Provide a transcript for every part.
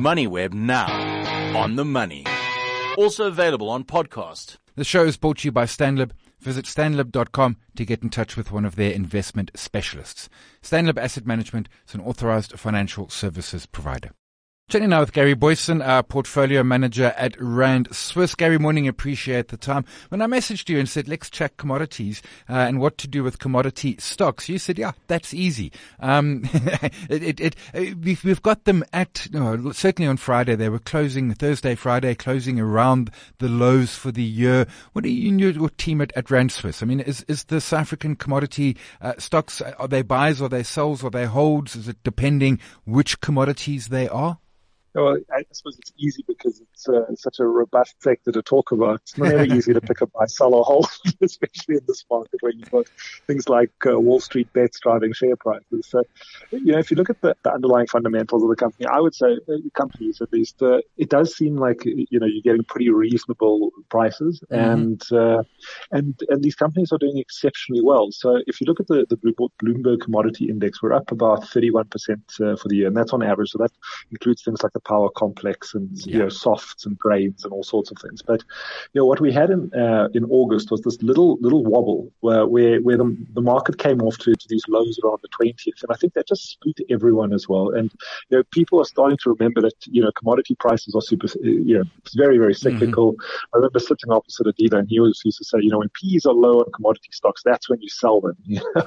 MoneyWeb now. On the money. Also available on podcast. The show is brought to you by Stanlib. Visit stanlib.com to get in touch with one of their investment specialists. Stanlib Asset Management is an authorized financial services provider. Chatting now with Gary Boyson, our portfolio manager at Rand Swiss. Gary, morning, appreciate the time. When I messaged you and said, let's check commodities and what to do with commodity stocks, you said, yeah, that's easy. We've got them at, certainly on Friday, they were closing, Thursday, Friday, closing around the lows for the year. What do you and your team at Rand Swiss? I mean, is the South African commodity stocks, are they buys, are they sells, are they holds? Is it depending which commodities they are? Well, I suppose it's easy because it's such a robust sector to talk about. It's never easy to pick up buy, sell, or hold, especially in this market where you've got things like Wall Street bets driving share prices. So, if you look at the underlying fundamentals of the company, I would say companies at least, it does seem like you're getting pretty reasonable prices, and these companies are doing exceptionally well. So, if you look at the Bloomberg Commodity Index, we're up about 31% for the year, and that's on average. So that includes things like the power complex and softs and grains and all sorts of things. But what we had in August was this little wobble where the market came off to these lows around the 20th, and I think that just spooked everyone as well. And people are starting to remember that commodity prices are super, it's very, very cyclical. I remember sitting opposite a dealer, and he always used to say, when P's are low on commodity stocks, that's when you sell them.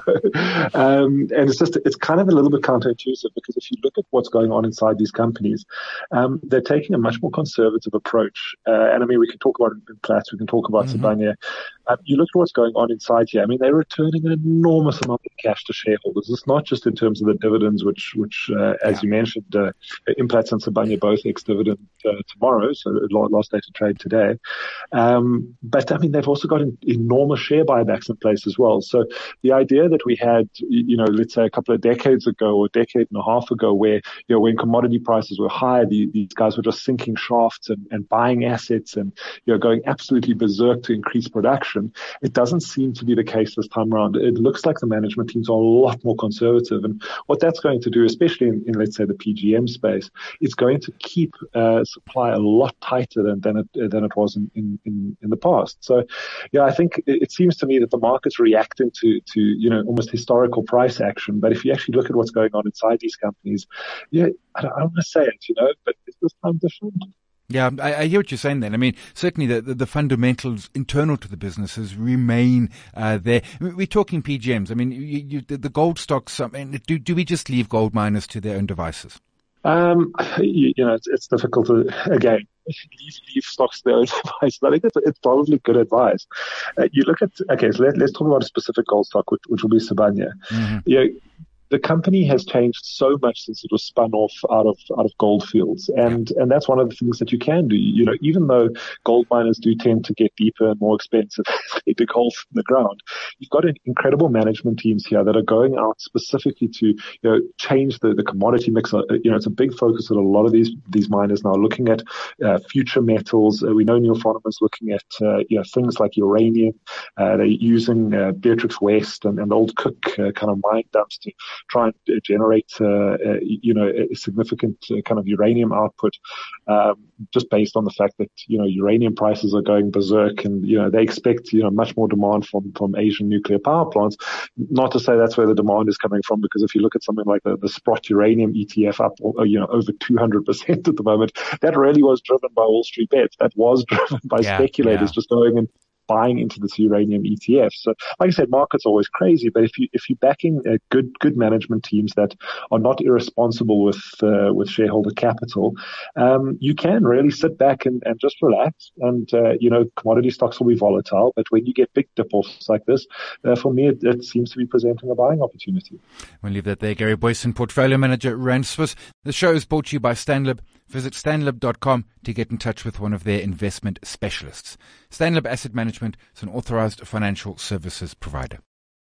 And it's kind of a little bit counterintuitive, because if you look at what's going on inside these companies, they're taking a much more conservative approach. And I mean, we can talk about Platts, we can talk about Sibanye. You look at what's going on inside here. I mean, they're returning an enormous amount of cash to shareholders. It's not just in terms of the dividends, which as you mentioned, Implats and Sibanye both ex-dividend tomorrow, so last day to trade today. But I mean, they've also got enormous share buybacks in place as well. So the idea that we had, let's say a couple of decades ago or a decade and a half ago, where, when commodity prices were high, these guys were just sinking shafts and buying assets and, going absolutely berserk to increase production. It doesn't seem to be the case this time around. It looks like the management teams are a lot more conservative. And what that's going to do, especially in let's say, the PGM space, it's going to keep supply a lot tighter than it was in the past. So, I think it seems to me that the market's reacting to almost historical price action. But if you actually look at what's going on inside these companies, I don't want to say it, but it's this time different. Yeah, I hear what you're saying then. I mean, certainly the fundamentals internal to the businesses remain there. We're talking PGMs. I mean, the gold stocks, I mean, do we just leave gold miners to their own devices? It's difficult to, again, leave stocks to their own devices. I think it's probably good advice. You look at, so let's talk about a specific gold stock, which will be Sibanye. The company has changed so much since it was spun off out of Gold Fields. And that's one of the things that you can do. Even though gold miners do tend to get deeper and more expensive as they dig holes in the ground, you've got incredible management teams here that are going out specifically to, change the commodity mix. It's a big focus of a lot of these miners now, looking at future metals. We know Neil Froneman is looking at, things like uranium. They're using Beatrix West and Old Cook kind of mine dumps to try and generate, a significant kind of uranium output, just based on the fact that, uranium prices are going berserk, and, they expect, much more demand from Asian nuclear power plants. Not to say that's where the demand is coming from, because if you look at something like the Sprott uranium ETF up, over 200% at the moment, that really was driven by Wall Street bets. That was driven by speculators just going and buying into this uranium ETF. So, like I said, market's always crazy, but if you're backing good management teams that are not irresponsible with shareholder capital, you can really sit back and just relax. And commodity stocks will be volatile, but when you get big dip-offs like this, for me, it seems to be presenting a buying opportunity. We'll leave that there. Gary Boyson, portfolio manager at Rand Swiss. The show is brought to you by Stanlib. Visit stanlib.com to get in touch with one of their investment specialists. Stanlib Asset Management is an authorized financial services provider.